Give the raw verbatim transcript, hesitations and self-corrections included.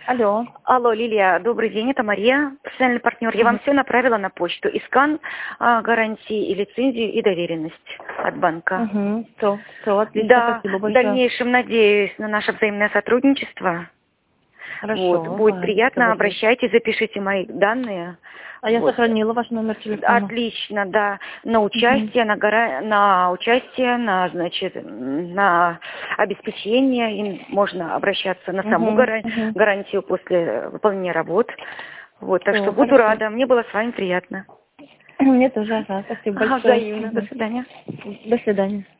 Алло. Алло, Лилия, добрый день, это Мария, профессиональный партнер. Я вам все направила на почту. И скан а, гарантии, и лицензию, и доверенность от банка. Угу. Все, все, отлично, Да, спасибо в большое. дальнейшем надеюсь на наше взаимное сотрудничество. Хорошо. Вот, будет ладно, приятно, договорились. обращайтесь, запишите мои данные. А я Вот. сохранила ваш номер телефона. Отлично, да. На участие, Угу. на, гора... на участие, на, значит, на обеспечение. Им можно обращаться на саму Угу. гара... Угу. гарантию после выполнения работ. Вот, так что Все, буду хорошо. рада. Мне было с вами приятно. Мне тоже, ага, спасибо Ага, большое. взаимно. До Угу. свидания. До свидания.